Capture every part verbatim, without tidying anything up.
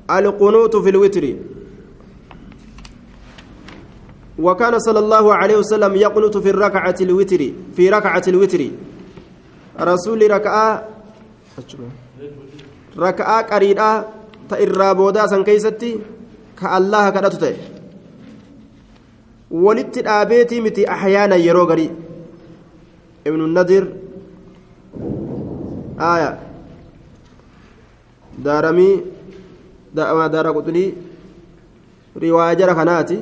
القنوت في الوتر وكان صلى الله عليه وسلم يقنط في الركعة الوتر في ركعة الوتر رسول ركعة ركعة قريدة تإرابودا سنكيستي كالله كدتته ولت الآبيتي متي أحيانا يروغري ابن النذر آية دارمي دعوة دار قطني رواية ركناتي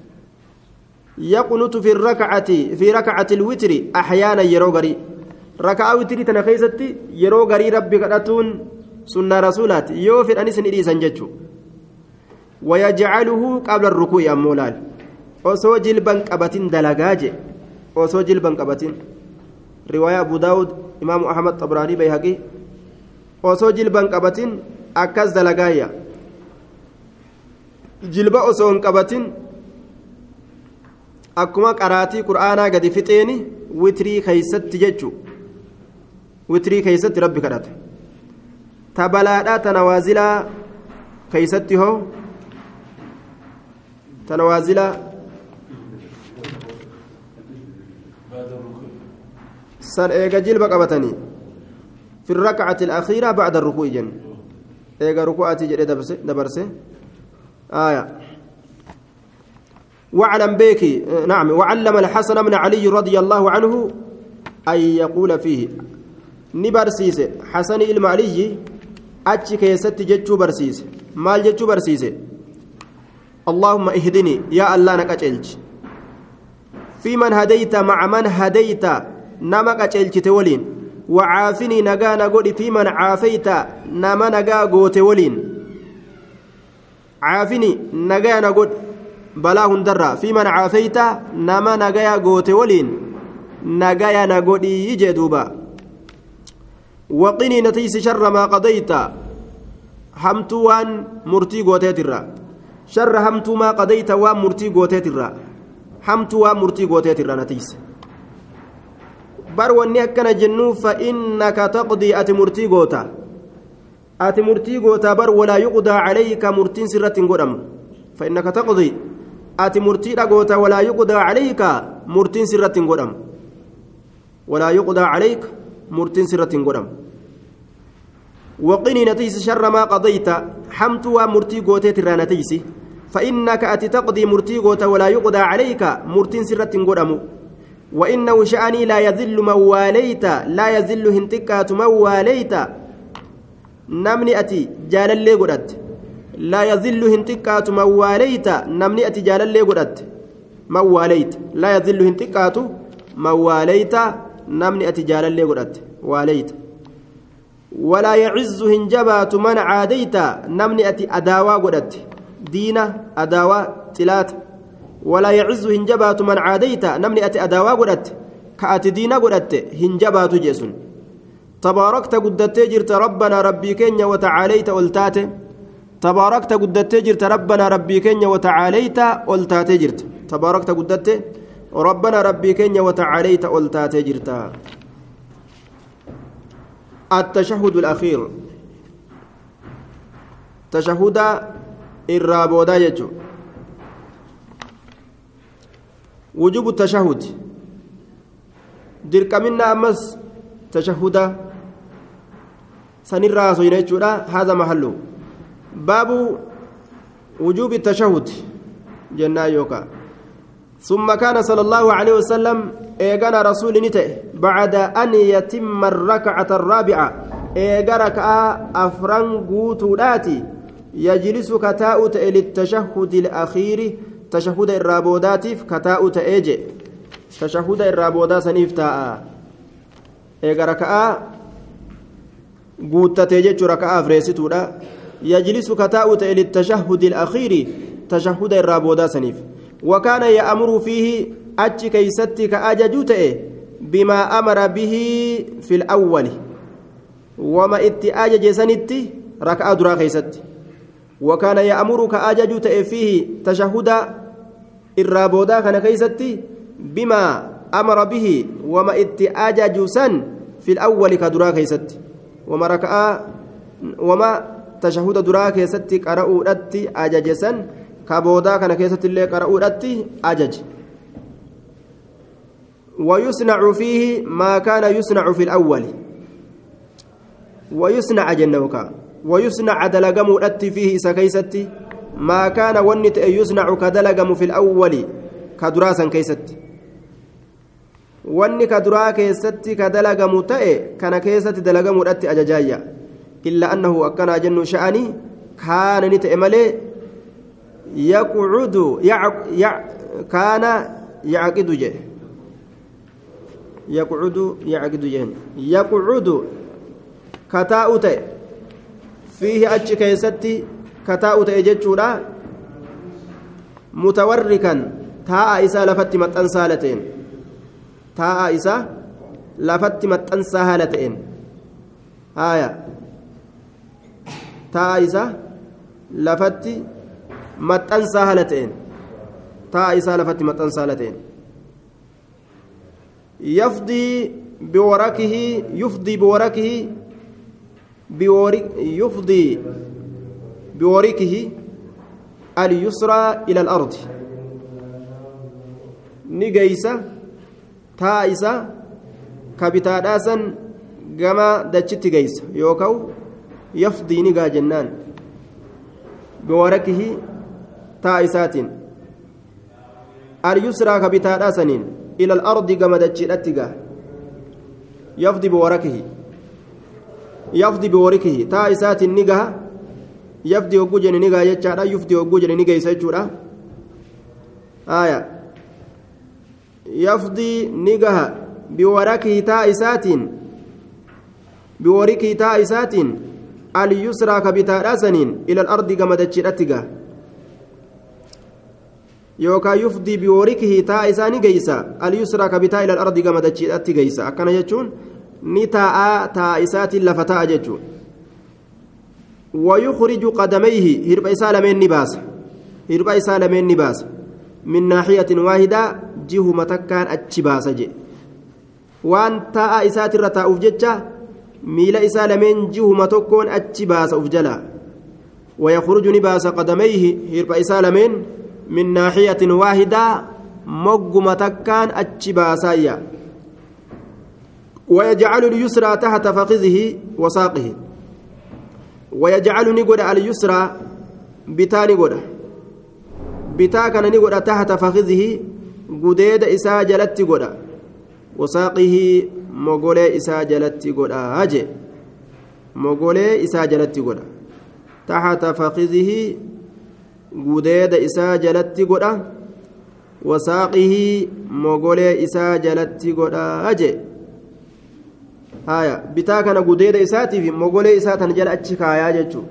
يقنط في الركعة في ركعة الوتر أحيانا يروغري ركعة وتر تنخيستي يروغري ربي قدتون سنة رسولات يوفر أنس إليسا جتشو ويجعله قبل الركوع أمولال osoo jilban qabatin dalagaaje osoo jilban qabatin riwaaya abu daawud imaamu ahmad xabraanii bayhaqi osoo jilban qabatin akkas dalagaaya jilba osoo hin qabatin akkuma qaraatii qur'aanaa gadi fixeeni witrii keeysatti jechu witrii keeysatti rabbi kadhate tabalaadhaa tanawaazilaa keeysatti hoo tanawaazilaa سر إيجا جلبة قبتني في الركعة الأخيرة بعد الركوع جن إيجا ركوعتي جري دبرسي آية وعلم بيكي نعم وعلم الحسن بن علي رضي الله عنه أن يقول فيه نبرسيس حسن المعلي أتشي كيست جتشو برسيس مال جتشو برسيس اللهم اهدني يا الله نكأجلج في من هديت مع من هديت nama qaceelchite waliin wacaafinii nagaa na godhi fi man caafayta nama nagaa goote waliin caafini nagaa na godhi balaa hundarraa fi man caafayta nama nagaa goote waliin nagaa na godhi jee duuba waqinii natiisi sharra maa qadayta hamtuu waan murtii gooteetirra sharra hamtuu maa qadayta waan murtii gooteetirra hamtuu waan murtii gooteetirra natiise bar wanni akkana jennu fa innaka taqdi ati murtii goota ati murtii goota bar walaa yuqdaa calayka murtiin sirratti hin godhamu fa innaka taqdi ati murtii dhagoota walaa yuqdaa calayka murtiin sirratti hin godhamu walaa yuqdaa calayka murtiin sirratti hin godhamu waqinii natiisi sharra maa qadayta hamtu waa murtii gooteetirraa natiisi fa innaka ati taqdii murtii goota walaa yuqdaa calayka murtiin sirratti hin godhamu وإنه شأني لا يذل من واليت لا يذل هنتكات من واليت نمني أتي جال اللي قدت لا يذل هنتكات من واليت نمني أتي جال اللي قدت من واليت لا يذل هنتكات من واليت نمني أتي جال اللي قدت واليت ولا يعز هنجبات من عاديت نمني أتي أداوى قدت دينة أداوى تلات ولا يعز هنجبات من عاديت نمني أتي أداوى قدت كأتي دينا قدت هنجبات جسن تباركت قدت جرت ربنا ربي كنيا وتعاليت ألتات تباركت قدت جرت ربنا ربي كنيا وتعاليت ألتات جرت تباركت قدت ربنا ربي كنيا وتعاليت ألتات جرت التشهد الأخير تشهد الرابودا يجو وجوب التشهد درك منا أمس تشهد سنرى سينيتشورا هذا محله باب وجوب التشهد جنا يوكا ثم كان صلى الله عليه وسلم إيغانا رسول نته بعد أن يتم الركعة الرابعة إيغارك أفران قوتولاتي يجلس كتاؤت للتشهد الأخير تشهد الرابوداتيف كتاؤت إيجي تشهد الرابودا سنيف تاء إيغارك قوتتي جيتش ركعة فريستودا يجلس كتاؤت للتشهد الأخير تشهد الرابودا سنيف وكان يأمر فيه أتش كيستي كأججوت بما أمر به في الأول وما إتي أجج سنتي ركعة درا كيستي وكان يأمر كأججوت فيه تشهد الرابودا كان كيستي بما أمر به وما إتي أجج سن في الأول كدرا كيستي وما ركعة وما تشهد درا كيستي قرأوا رتي أججسا كبودا كان كيستي اللي قرأوا رتي أجج ويصنع فيه ما كان يصنع في الأول ويصنع جنوك ويصنع دلقم رتي فيه سكيستي ما كان ونت يصنع كدلقم في الأول كدراسا كيستي wanni ka duraa keessatti ka dalagamu ta'e kana keessatti dalagamuudhatti ajajaayya illa annahu akkanaa jennu sha'anii kaana ni ta'e malee yaqucudu kaana yacqidu jedhe yaqucudu yacqidu jehen yaqucudu ka taa'u ta'e fiihi achi keessatti ka taa'u ta'e jechuudha mutawarrikan taa'a isaa lafatti maxxansaa haala ta'een taa'a isaa lafatti maxxansaa haala ta'een haaya taa'a isaa lafatti maxxansaa haala ta'een taa'a isaa lafatti maxxansaa haala ta'een yafdii biwarakihi yufdii biwarakihi biwari yufdii biwarikihi alyusraa ila alardi ni geeysa taa isa kabitaadhaasan gama dachitti geeysa yookaan yafdii ni gaa jennaan biwarakihi taa isaatiin alyusraa kabitaadhaasaniin ila alardi gama dachiidhatti gaa yafdii biwarakihi yafdii biwarikihi taa isaatiin ni gaa yafdii hogguu jenni ni gaa jechaadha yufdii hogguu jenni ni geeysa jechuudha aayaa yafdii ni gaha biwarakihi taa isaatiin biwarikihi taa isaatiin alyusraa kabitaadhaasaniin ila alardi gama dachiidhatti gaha yookaan yufdii biwarikihi taa isaa ni geeysa alyusraa kabitaa ila alardi gama dachiidhatti geeysa akkana jechuun ni taa'aa taa isaatiin lafa taa'a jechuun wayukhriju qadamayhi hirba isaa lameen ni baasa hirba isaa lameen ni baasa min naaxiyatin waahidaa jihuma takkaan achi baasa jedhe waan taa'a isaatirra taa'uuf jecha miila isaa lameen jihuma tokkoon achi baasa uf jala wayakhruju ni baasa qadamayhi hirba isaa lameen min naaxiyatin waahidaa mogguma takkaan achi baasaayya ويجعل اليسرى تحت فخذه وساقه ويجعل نقول اليسرى بتا نقول بتا كان نقول تحت فخذه قديد إساء جلت قد وساقه مغولي إساء جلت قد هاجي مغولي إساء جلت قد تحت فخذه قديد إساء جلت قد وساقه مغولي إساء جلت قد هاجي هايا بتا كان قديد إساتي في مغولي إساء تنجل أتشكايا جتشو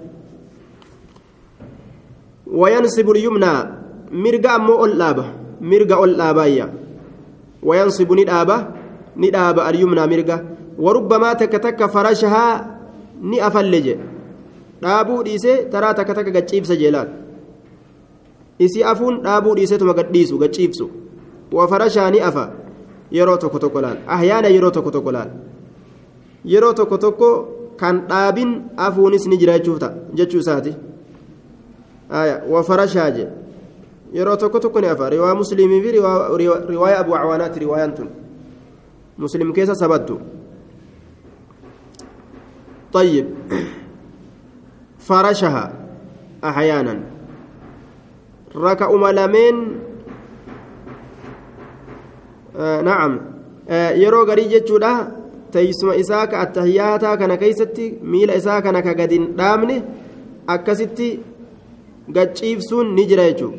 وينصب اليمنى مرقا مو اللابه mirga ol dhaabaayya wayansibu ni dhaaba ni dhaaba alyumnaa mirga warubbamaa takka takka farashahaa ni afalle je dhaabuu dhiise taraa takka takka gaciibsa jeelaan isii afuun dhaabuu dhiisetuma gadhiisu gaciibsu wa farashaa ni afa yeroo tokko tokko laal ahyaana yeroo tokko tokko laal yeroo tokko tokko kan dhaabin afuunis ni jira jechuu isaati wa farashaa je yeroo tokko tokko ni afa riwaa muslimii fi riwaaya abu awaanaati riwaayaan tun muslim keessa sabattu طيب فرشها أحيانا ركع ملامين آه نعم آه يرو غري جچودا تيسما إساك التحياتا كان كيستي ميل إساك كان كغدين دامني أكستي غچيفسون نجريچو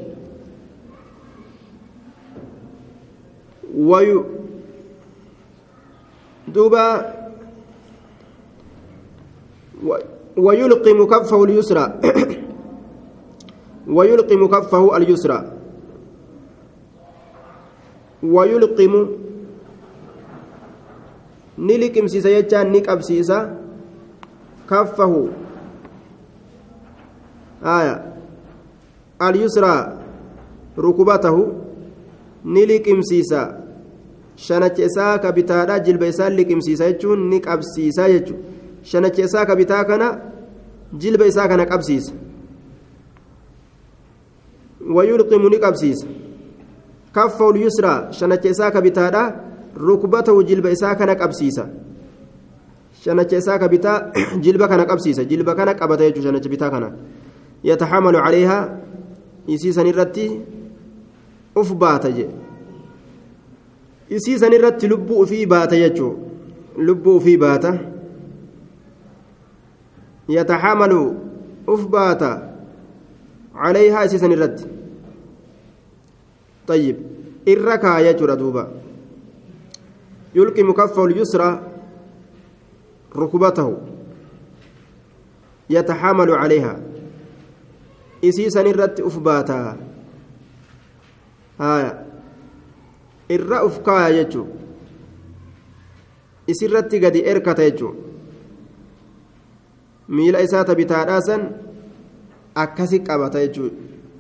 ويو دوبا ويلقم كفه اليسرى ويلقم كفه اليسرى ويلقم نلقم سيسا يجان نكب سيسا كفه آية اليسرى ركبته نلقم سيسا shanacha isaa ka bitaadha jilba isaa liqimsiisa jechuun ni qabsiisa jechuun shanacha isaa ka bitaa kana جلب إساك نقبسيس ويلقم نقبسيس كفه اليسرى شنك إساك بتادا ركبته جلب إساك نقبسيس شنك إساك بتا جلبك نقبسيس جلبك نقبته شنك بتا كان يتحمل عليها يسيسن الرتي أفبات جي يسيسن الرتي لبو في بات يجو لبو في بات يتحمل أفبات عليها يسيسن الرتي طيب الركا يجو ردوبا يلقي مكفه اليسرى ركبته يتحمل عليها isiisan irratti uf baataa haya irra uf kaaya jechuu isirratti gadi erkata jechuu miila isaa tabitaadhaasan akkasi qabata jechuu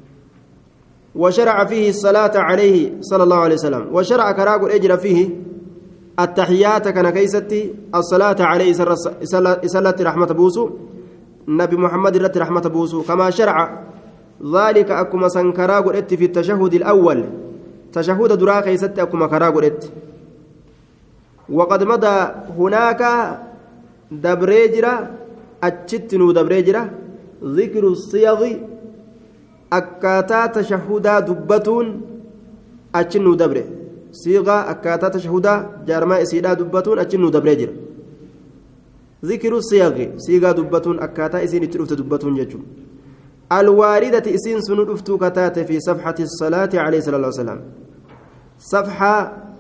وشرع فيه الصلاة عليه صلى الله عليه وسلم وشرع كراغ الأجر فيه التحيات كان كيستي الصلاة عليه سلة رحمة بوسو نبي محمد رت رحمة بوسو كما شرع ذلك أكما سنكرا قلت في التشهد الأول تشهد دراك يست أكما كرا قلت وقد مضى هناك دبريجرة أتشتنو دبريجرة ذكر الصيغ أكاتا تشهدا دبتون أتشنو دبري صيغة أكاتا تشهدا جارما إسيدا دبتون أتشنو دبريجرة ذكر الصيغ صيغة دبتون أكاتا إسين تلوت دبتون ججو الواردة إسين سنو أفتو كتات في صفحة الصلاة عليه الصلاة والسلام صفحة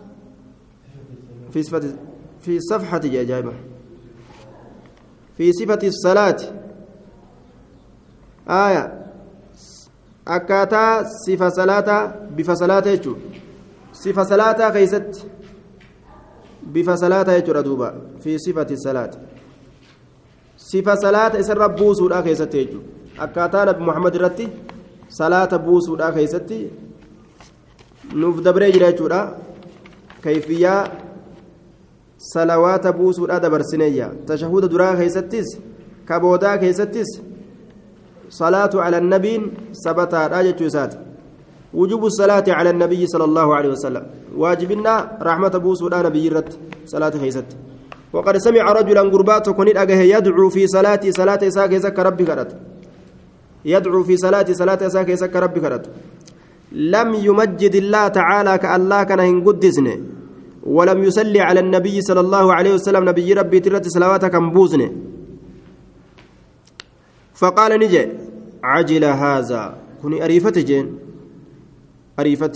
في صفة في صفحة جايبة في صفة الصلاة آية أكاتا صفة صلاة بفصلاة يجو صفة صلاة خيست بفصلاة يجو ردوبا في صفة الصلاة sifa salaata isarra buusuudha keessatti jechuudha akkaataa nabi muhammad irratti salaata buusuudha keessatti nuuf dabree jira jechuudha kayfiyyaa salawaata buusuudha dabarsineeyya tashahuda duraa keessattis kaboodaa keessattis salaatu ala nabiin sabataadha jechuu isaati وجوب الصلاة على النبي صلى الله عليه وسلم واجبنا رحمة بوسودا نبي رت صلاة خيست وقد سمع رجلا قربات كنيد أجه يدعو في صلاة صلاة إساك يسك ربي كرت يدعو في صلاة صلاة إساك يسك ربي كرت لم يمجد الله تعالى كالله كان هنقدسني ولم يصلي على النبي صلى الله عليه وسلم نبي ربي ترت صلواتك بوزني فقال نجي عجل هذا كوني أريفة جين أريفة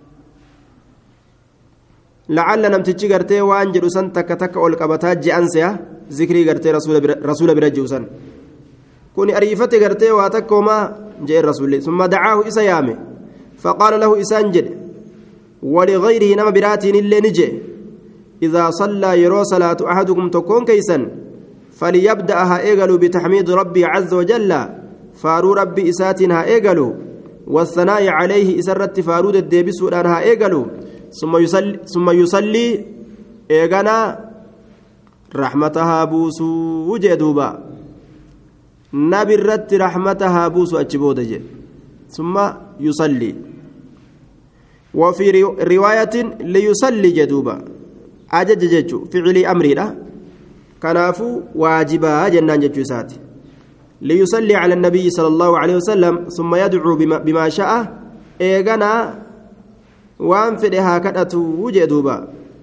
لعل نمتجي غرتي وانجل سن تك تك اول قبتا جانسيا ذكري غرتي رسول بر... رسول برجوسن كوني اريفتي غرتي واتكوما جاء الرسول ثم دعاه اسيامه فقال له اسانجد ولغيره نما براتين اللي نجي اذا صلى يرو صلاه احدكم تكون كيسا فليبداها ايغلو بتحميد ربي عز وجل فارو ربي اساتنها ايغلو والثناء عليه اسرت فارود الديبسو دانها ايغلو ثم يصلي ثم يصلي ايغنا رحمتها بوسو وجدوبا نبي رت رحمتها بوسو اجبودج ثم يصلي وفي روايه ليصلي جدوبا اججججو فعل امري لا كنافو واجبا جنان ججوسات ليصلي على النبي صلى الله عليه وسلم ثم يدعو بما, بما شاء ايغنا وان فدها كدتو وجدوبا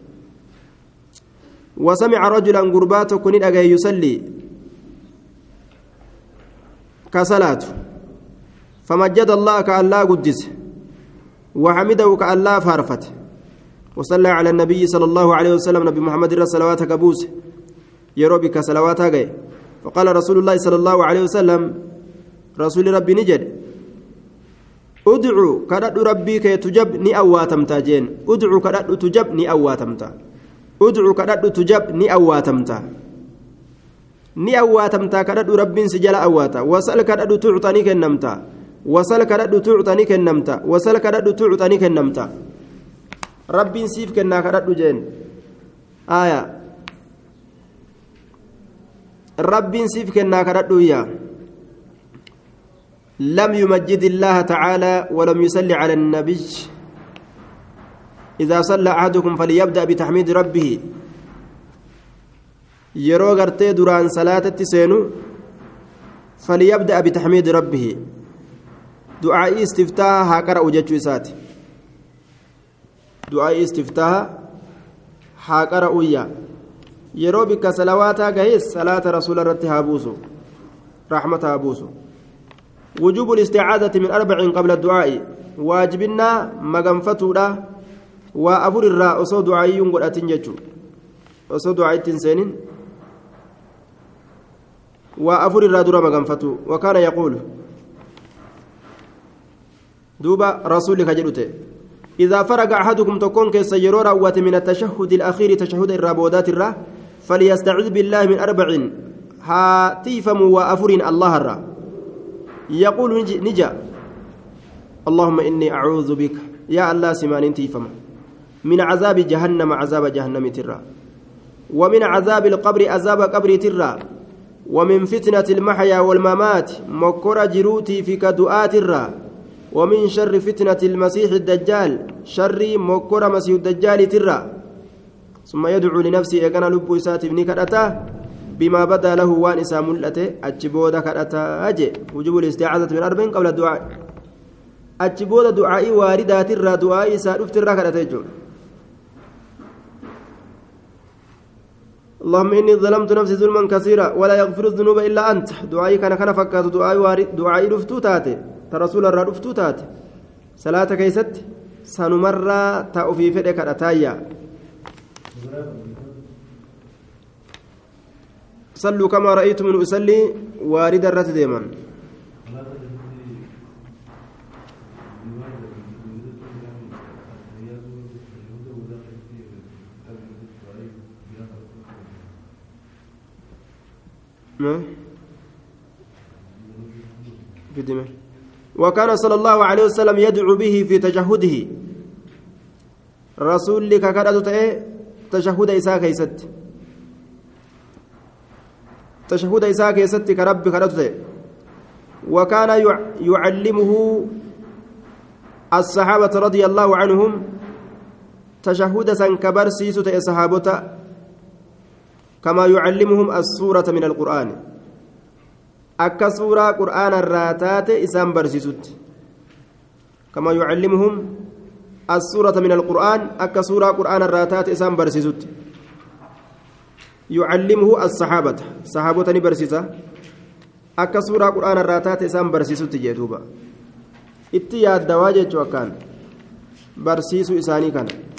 وسمع رجلا قربات كن اجا يصلي كصلاته فمجد الله كالله قدس وحمده كالله فارفت وصلى على النبي صلى الله عليه وسلم نبي محمد صلوات كبوس يروبك صلواتها جاي فقال رسول الله صلى الله عليه وسلم رسول ربي نجد ادعو كدد ربي كي تجب ني اواتمتا جين ادعو كدد تجب ني اواتمتا ادعو كدد تجب ني اواتمتا ني اواتمتا كدد ربي سجل اواتا وسل كدد تعطني كنمتا وسل كدد تعطني كنمتا وسل كدد تعطني كنمتا ربي سيف كنا كدد جين آية ربي سيف كنا كدد يا لم يمجد الله تعالى ولم يصلي على النبي إذا صلى أحدكم فليبدأ بتحميد ربه يرو غرتي دران صلاة التسينو فليبدأ بتحميد ربه دعاء استفتاح هاكرا وجهتشو إساتي دعاء استفتاح هاكرا ويا يرو بك صلواتا غيس صلاة رسول الله بوسو رحمة بوسو وجوب الاستعاذة من أربع قبل الدعاء واجبنا مغنفتو وأفر الراء أصو دعائي ينقل أتنججو أصو دعائي تنسينين وأفر الراء درا مغنفتو وكان يقول دوبا رسولك جلوته إذا فرق أحدكم تكون كسيرو روات من التشهد الأخير تشهد الرابودات الراء فليستعذ بالله من أربع هاتيفم وأفر الله الراء يقول نجا اللهم إني أعوذ بك يا الله سمان تيفم من عذاب جهنم عذاب جهنم ترى ومن عذاب القبر عذاب قبر ترى ومن فتنة المحيا والممات مكر جروتي في كدؤات ترى ومن شر فتنة المسيح الدجال شر مكر مسيح الدجال ترى ثم يدعو لنفسه إيقنا لب إسات ابن كرأته بما بدا له وان إسام الأتي أجبود كرأته أجي وجوب الاستعاذة من أربعين قبل الدعاء أجبود دعائي واردات الرا دعائي سارفت الرا كرأته اللهم إني ظلمت نفسي ظلما كثيرا ولا يغفر الذنوب إلا أنت دعائي كان كان فكات دعائي وارد دعائي رفتو تاتي ترسول الرا رفتو تاتي صلاة كيست سنمر تأوفي فدك أتايا صلوا كما رأيتم من أصلي وارد الرت ديما وكان صلى الله عليه وسلم يدعو به في تجهده رسول لك كرد تشهد إساء كيست تشهد إساء كيست كرب كرد وكان يعلمه الصحابة رضي الله عنهم تشهد سنكبر سيسة صحابته كما يعلمهم السورة من القرآن أكا سورة قرآن الراتات إسام برسيسوت كما يعلمهم السورة من القرآن أكا سورة قرآن الراتات إسام برسيسوت يعلمه الصحابة صحابة برسيسة أكا سورة قرآن الراتات إسام برسيسوت جيتوبا اتياد دواجة وكان برسيسو إساني كان